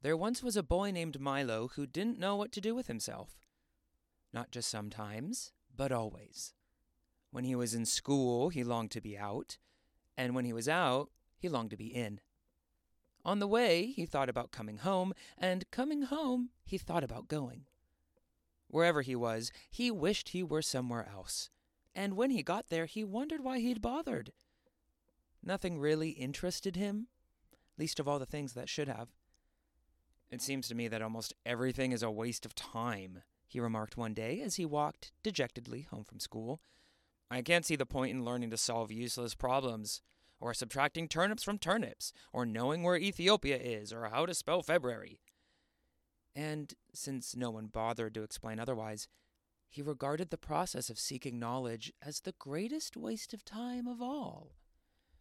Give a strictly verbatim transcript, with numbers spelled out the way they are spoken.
There once was a boy named Milo who didn't know what to do with himself. Not just sometimes, but always. When he was in school, he longed to be out, and when he was out, he longed to be in. On the way, he thought about coming home, and coming home, he thought about going. Wherever he was, he wished he were somewhere else, and when he got there, he wondered why he'd bothered. Nothing really interested him, least of all the things that should have. "It seems to me that almost everything is a waste of time," he remarked one day as he walked dejectedly home from school. "I can't see the point in learning to solve useless problems, or subtracting turnips from turnips, or knowing where Ethiopia is, or how to spell February." And since no one bothered to explain otherwise, he regarded the process of seeking knowledge as the greatest waste of time of all.